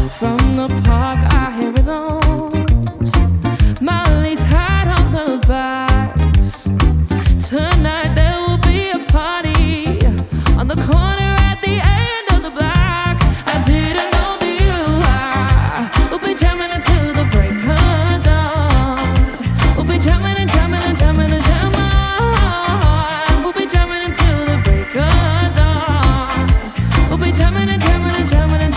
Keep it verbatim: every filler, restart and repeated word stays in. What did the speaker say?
From the park, I hear it rhythms. Molly's hot on the bikes. Tonight there will be a party on the corner at the end of the block. I didn't know that you will be jamming until the break of dawn. We'll be jamming and jamming and jamming and jamming. We'll be jamming until the break of dawn. We'll be jamming and jamming and jamming and